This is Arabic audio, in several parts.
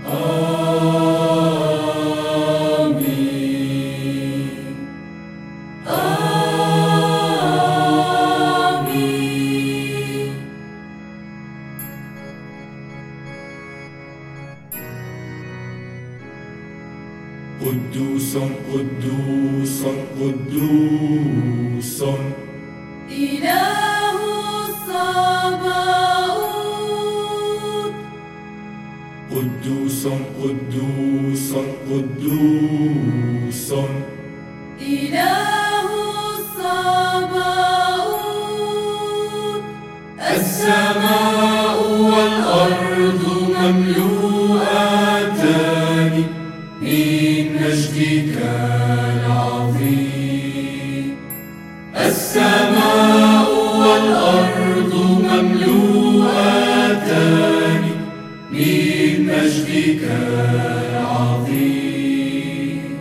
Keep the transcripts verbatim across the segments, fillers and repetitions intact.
آمين آمين. قدوس قدوس قدوس إله الصباؤوت. قدوس قدوس قدوس إله الصباؤوت. السماء والأرض مملوءتان من مجدك العظيم. السماء والأرض مملوءتان من مجدك العظيم.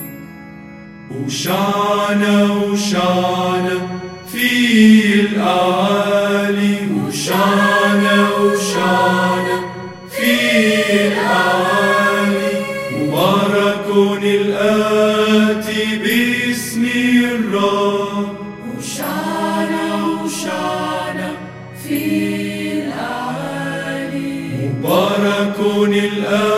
هوشعنا هوشعنا في الأعالي. هوشعنا هوشعنا في الأعالي. مبارك الآتي باسم الرب. هوشعنا هوشعنا في الأعالي. مبارك الآتي